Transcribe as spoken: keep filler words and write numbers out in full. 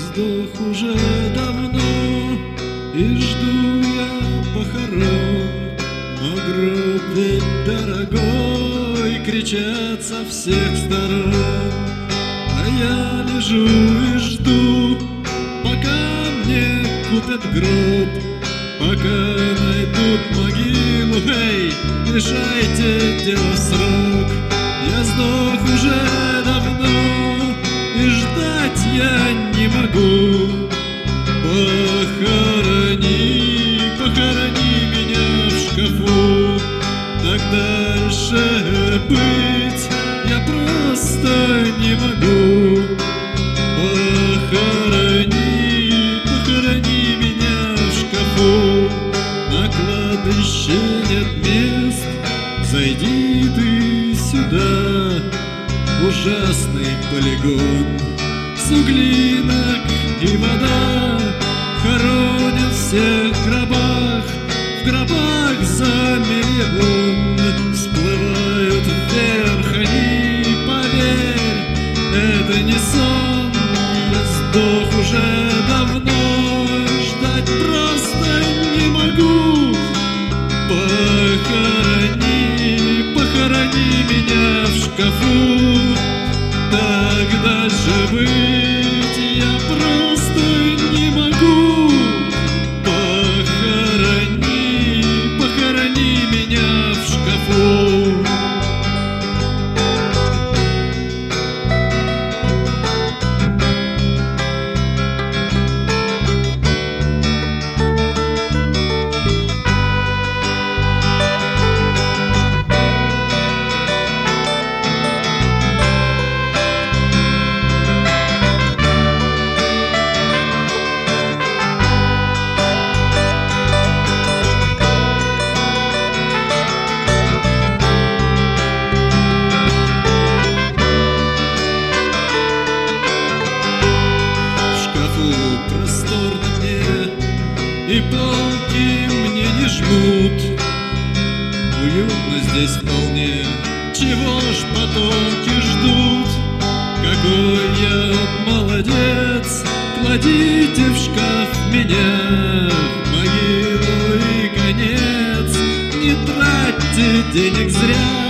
сдох уже давно, и жду я похорон. Но гроб ведь дорогой, кричат со всех сторон. А я лежу и жду, пока мне купят гроб, пока найдут могилу. Эй, решайте дело в срок. Я сдох уже давно, и ждать я не могу. Похорони, похорони меня в шкафу. Так дальше быть я просто не могу. Похорони, похорони меня в шкафу. На кладбище нет мест, зайди ты сюда. Ужасный полигон, суглинок и вода. Хоронят всех в гробах, в гробах за миллион. Всплывают вверх они, поверь, это не сон. Я сдох уже давно, ждать просто не могу. Похорони, похорони меня в шкафу. Так дальше быть я просто не могу. Похорони, похорони меня в шкафу. Просторно мне, и полки мне не жмут. Уютно здесь вполне, чего ж потомки ждут? Какой я молодец, кладите в шкаф меня, в могилу и конец. Не тратьте денег зря,